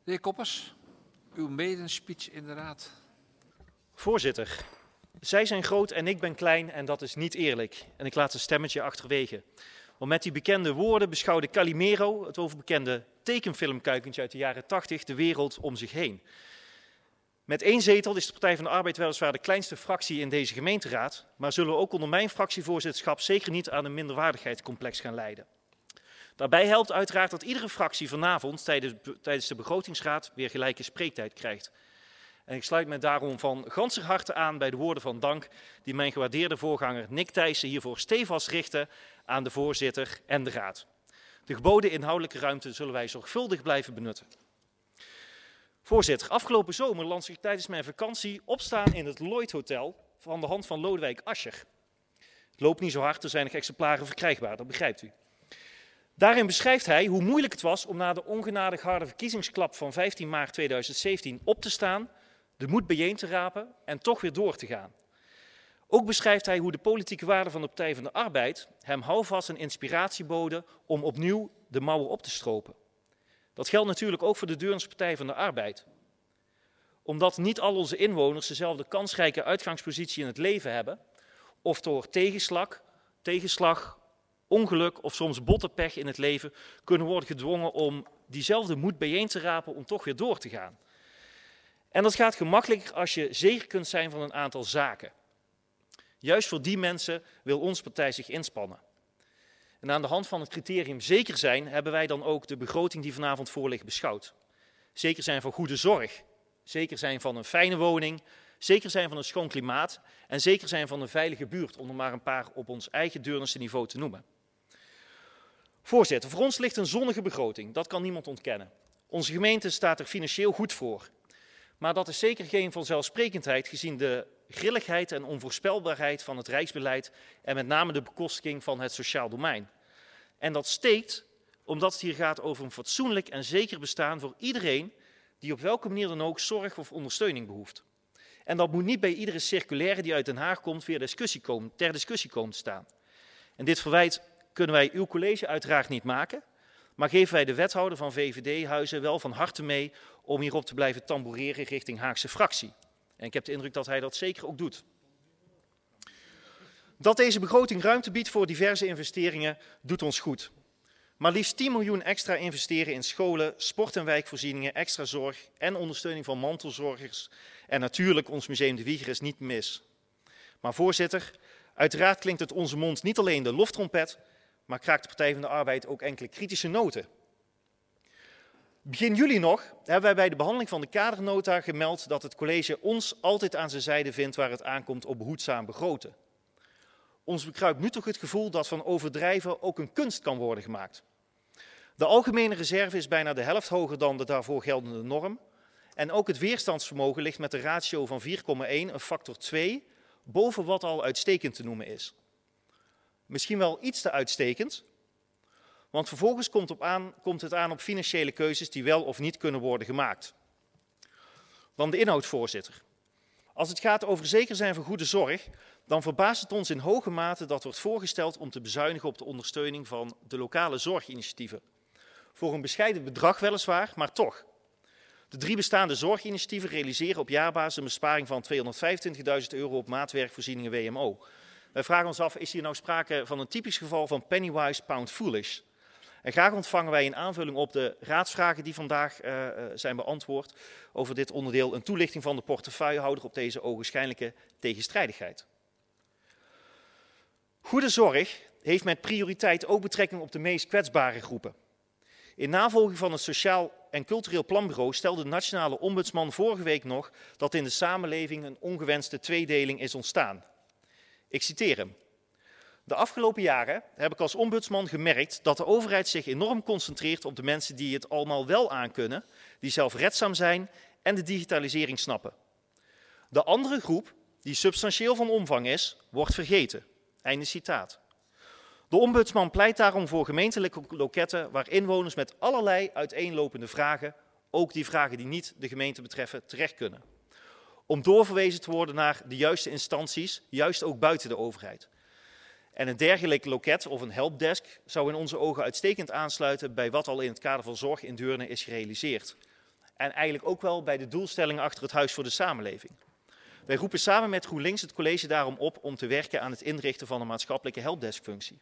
De heer Koppers, uw medespeech inderdaad. Voorzitter, zij zijn groot en ik ben klein en dat is niet eerlijk. En ik laat een stemmetje achterwege. Want met die bekende woorden beschouwde Calimero, het overbekende tekenfilmkuikentje uit de jaren 80, de wereld om zich heen. Met 1 zetel is de Partij van de Arbeid weliswaar de kleinste fractie in deze gemeenteraad, maar zullen we ook onder mijn fractievoorzitterschap zeker niet aan een minderwaardigheidscomplex gaan lijden. Daarbij helpt uiteraard dat iedere fractie vanavond tijdens de begrotingsraad weer gelijke spreektijd krijgt. En ik sluit me daarom van ganser harte aan bij de woorden van dank die mijn gewaardeerde voorganger Nick Thijssen hiervoor stevast richtte aan de voorzitter en de raad. De geboden inhoudelijke ruimte zullen wij zorgvuldig blijven benutten. Voorzitter, afgelopen zomer lanceerde ik tijdens mijn vakantie opstaan in het Lloyd Hotel van de hand van Lodewijk Asscher. Het loopt niet zo hard, er zijn nog exemplaren verkrijgbaar, dat begrijpt u. Daarin beschrijft hij hoe moeilijk het was om na de ongenadig harde verkiezingsklap van 15 maart 2017 op te staan, de moed bijeen te rapen en toch weer door te gaan. Ook beschrijft hij hoe de politieke waarden van de Partij van de Arbeid hem houvast en inspiratie boden om opnieuw de mouwen op te stropen. Dat geldt natuurlijk ook voor de Deurnse Partij van de Arbeid. Omdat niet al onze inwoners dezelfde kansrijke uitgangspositie in het leven hebben, of door tegenslag, ongeluk of soms bottenpech in het leven kunnen worden gedwongen om diezelfde moed bijeen te rapen om toch weer door te gaan. En dat gaat gemakkelijker als je zeker kunt zijn van een aantal zaken. Juist voor die mensen wil onze partij zich inspannen. En aan de hand van het criterium zeker zijn hebben wij dan ook de begroting die vanavond voor ligt beschouwd. Zeker zijn van goede zorg, zeker zijn van een fijne woning, zeker zijn van een schoon klimaat en zeker zijn van een veilige buurt, om er maar een paar op ons eigen Deurnense niveau te noemen. Voorzitter, voor ons ligt een zonnige begroting, dat kan niemand ontkennen. Onze gemeente staat er financieel goed voor. Maar dat is zeker geen vanzelfsprekendheid gezien de grilligheid en onvoorspelbaarheid van het rijksbeleid en met name de bekostiging van het sociaal domein. En dat steekt omdat het hier gaat over een fatsoenlijk en zeker bestaan voor iedereen die op welke manier dan ook zorg of ondersteuning behoeft. En dat moet niet bij iedere circulaire die uit Den Haag komt weer ter discussie komen te staan. En dit verwijt kunnen wij uw college uiteraard niet maken, maar geven wij de wethouder van VVD-huizen wel van harte mee om hierop te blijven tamboureren richting Haagse fractie. En ik heb de indruk dat hij dat zeker ook doet. Dat deze begroting ruimte biedt voor diverse investeringen doet ons goed. Maar liefst 10 miljoen extra investeren in scholen, sport- en wijkvoorzieningen, extra zorg en ondersteuning van mantelzorgers. En natuurlijk ons Museum de Wieger is niet mis. Maar voorzitter, uiteraard klinkt uit onze mond niet alleen de loftrompet, maar kraakt de Partij van de Arbeid ook enkele kritische noten. Begin juli nog hebben wij bij de behandeling van de kadernota gemeld dat het college ons altijd aan zijn zijde vindt waar het aankomt op behoedzaam begroten. Ons bekruipt nu toch het gevoel dat van overdrijven ook een kunst kan worden gemaakt. De algemene reserve is bijna de helft hoger dan de daarvoor geldende norm. En ook het weerstandsvermogen ligt met een ratio van 4,1, een factor 2, boven wat al uitstekend te noemen is. Misschien wel iets te uitstekend, want vervolgens komt het aan op financiële keuzes die wel of niet kunnen worden gemaakt. Dan de inhoud, voorzitter. Als het gaat over zeker zijn van goede zorg, dan verbaast het ons in hoge mate dat wordt voorgesteld om te bezuinigen op de ondersteuning van de lokale zorginitiatieven. Voor een bescheiden bedrag weliswaar, maar toch. De 3 bestaande zorginitiatieven realiseren op jaarbasis een besparing van €225.000 op maatwerkvoorzieningen WMO. Wij vragen ons af, is hier nou sprake van een typisch geval van pennywise, pound foolish? En graag ontvangen wij in aanvulling op de raadsvragen die vandaag zijn beantwoord over dit onderdeel een toelichting van de portefeuillehouder op deze ogenschijnlijke tegenstrijdigheid. Goede zorg heeft met prioriteit ook betrekking op de meest kwetsbare groepen. In navolging van het Sociaal en Cultureel Planbureau stelde de Nationale Ombudsman vorige week nog dat in de samenleving een ongewenste tweedeling is ontstaan. Ik citeer hem. De afgelopen jaren heb ik als ombudsman gemerkt dat de overheid zich enorm concentreert op de mensen die het allemaal wel aankunnen, die zelfredzaam zijn en de digitalisering snappen. De andere groep, die substantieel van omvang is, wordt vergeten. Einde citaat. De ombudsman pleit daarom voor gemeentelijke loketten waar inwoners met allerlei uiteenlopende vragen, ook die vragen die niet de gemeente betreffen, terecht kunnen. Om doorverwezen te worden naar de juiste instanties, juist ook buiten de overheid. En een dergelijk loket of een helpdesk zou in onze ogen uitstekend aansluiten bij wat al in het kader van zorg in Deurne is gerealiseerd. en eigenlijk ook wel bij de doelstellingen achter het Huis voor de Samenleving. Wij roepen samen met GroenLinks het college daarom op om te werken aan het inrichten van een maatschappelijke helpdeskfunctie.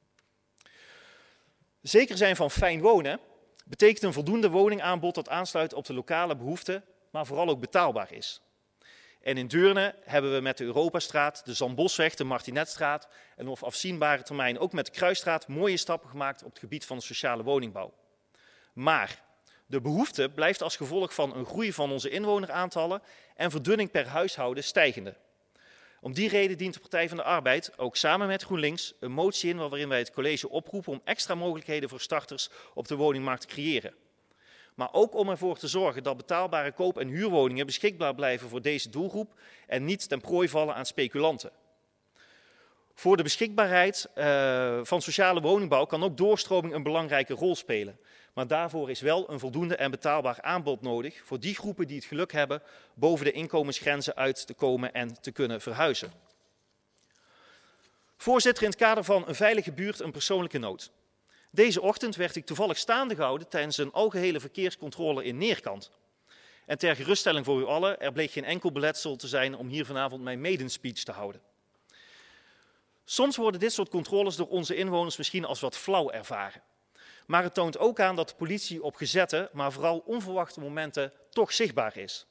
Zeker zijn van fijn wonen betekent een voldoende woningaanbod dat aansluit op de lokale behoeften, maar vooral ook betaalbaar is. En in Deurne hebben we met de Europastraat, de Zandbosweg, de Martinetstraat en op afzienbare termijn ook met de Kruisstraat mooie stappen gemaakt op het gebied van de sociale woningbouw. Maar de behoefte blijft als gevolg van een groei van onze inwoneraantallen en verdunning per huishouden stijgende. Om die reden dient de Partij van de Arbeid, ook samen met GroenLinks, een motie in waarin wij het college oproepen om extra mogelijkheden voor starters op de woningmarkt te creëren. Maar ook om ervoor te zorgen dat betaalbare koop- en huurwoningen beschikbaar blijven voor deze doelgroep en niet ten prooi vallen aan speculanten. Voor de beschikbaarheid van sociale woningbouw kan ook doorstroming een belangrijke rol spelen. Maar daarvoor is wel een voldoende en betaalbaar aanbod nodig voor die groepen die het geluk hebben boven de inkomensgrenzen uit te komen en te kunnen verhuizen. Voorzitter, in het kader van een veilige buurt een persoonlijke noot. Deze ochtend werd ik toevallig staande gehouden tijdens een algehele verkeerscontrole in Neerkant. En ter geruststelling voor u allen, er bleek geen enkel beletsel te zijn om hier vanavond mijn maiden speech te houden. Soms worden dit soort controles door onze inwoners misschien als wat flauw ervaren. Maar het toont ook aan dat de politie op gezette, maar vooral onverwachte momenten toch zichtbaar is.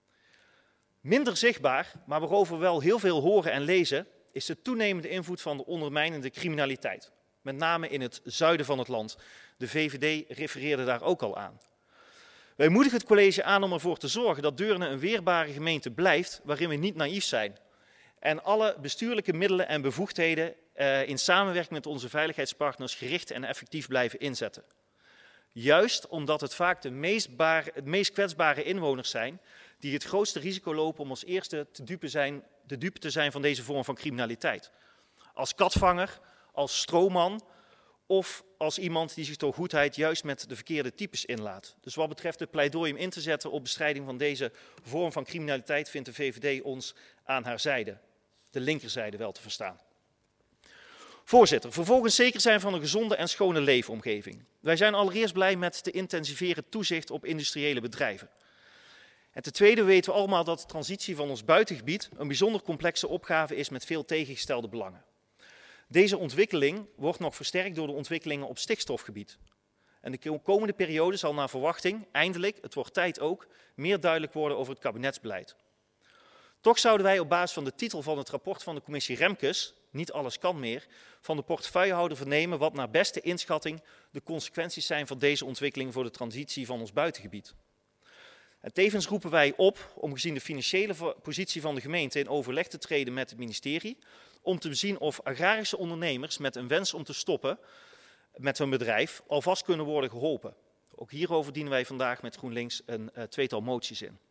Minder zichtbaar, maar waarover we wel heel veel horen en lezen, is de toenemende invloed van de ondermijnende criminaliteit. Met name in het zuiden van het land. De VVD refereerde daar ook al aan. Wij moedigen het college aan om ervoor te zorgen dat Deurne een weerbare gemeente blijft waarin we niet naïef zijn. En alle bestuurlijke middelen en bevoegdheden in samenwerking met onze veiligheidspartners gericht en effectief blijven inzetten. Juist omdat het vaak de meest kwetsbare inwoners zijn die het grootste risico lopen om als eerste de dupe te zijn van deze vorm van criminaliteit. Als katvanger, als stroomman of als iemand die zich door goedheid juist met de verkeerde types inlaat. Dus wat betreft het pleidooi om in te zetten op bestrijding van deze vorm van criminaliteit vindt de VVD ons aan haar zijde. De linkerzijde wel te verstaan. Voorzitter, vervolgens zeker zijn van een gezonde en schone leefomgeving. Wij zijn allereerst blij met te intensiveren toezicht op industriële bedrijven. En ten tweede weten we allemaal dat de transitie van ons buitengebied een bijzonder complexe opgave is met veel tegengestelde belangen. Deze ontwikkeling wordt nog versterkt door de ontwikkelingen op stikstofgebied. En de komende periode zal naar verwachting eindelijk, het wordt tijd ook, meer duidelijk worden over het kabinetsbeleid. Toch zouden wij op basis van de titel van het rapport van de commissie Remkes, Niet alles kan meer, van de portefeuillehouder vernemen wat naar beste inschatting de consequenties zijn van deze ontwikkeling voor de transitie van ons buitengebied. En tevens roepen wij op om gezien de financiële positie van de gemeente in overleg te treden met het ministerie, om te bezien of agrarische ondernemers met een wens om te stoppen met hun bedrijf alvast kunnen worden geholpen. Ook hierover dienen wij vandaag met GroenLinks een tweetal moties in.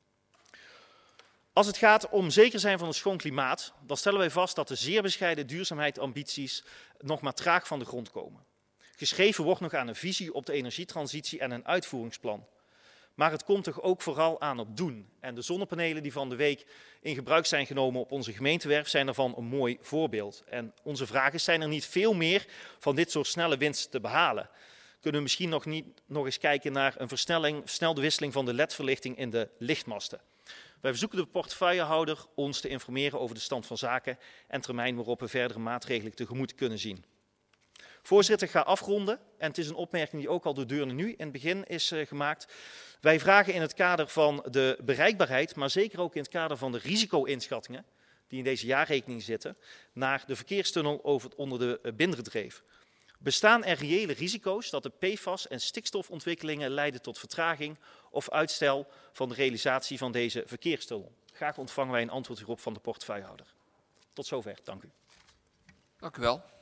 Als het gaat om zeker zijn van een schoon klimaat, dan stellen wij vast dat de zeer bescheiden duurzaamheidsambities nog maar traag van de grond komen. Geschreven wordt nog aan een visie op de energietransitie en een uitvoeringsplan. Maar het komt toch ook vooral aan op doen. En de zonnepanelen die van de week in gebruik zijn genomen op onze gemeentewerf zijn daarvan een mooi voorbeeld. En onze vraag is, zijn er niet veel meer van dit soort snelle winst te behalen? Kunnen we misschien nog eens kijken naar een versnelde wisseling van de LED-verlichting in de lichtmasten? Wij verzoeken de portefeuillehouder ons te informeren over de stand van zaken en termijn waarop we verdere maatregelen tegemoet kunnen zien. Voorzitter, ik ga afronden en het is een opmerking die ook al door Deurne nu in het begin is gemaakt. Wij vragen in het kader van de bereikbaarheid, maar zeker ook in het kader van de risico-inschattingen die in deze jaarrekening zitten, naar de verkeerstunnel onder de Binderdreef. Bestaan er reële risico's dat de PFAS- en stikstofontwikkelingen leiden tot vertraging of uitstel van de realisatie van deze verkeerstunnel? Graag ontvangen wij een antwoord hierop van de portefeuillehouder. Tot zover, dank u. Dank u wel.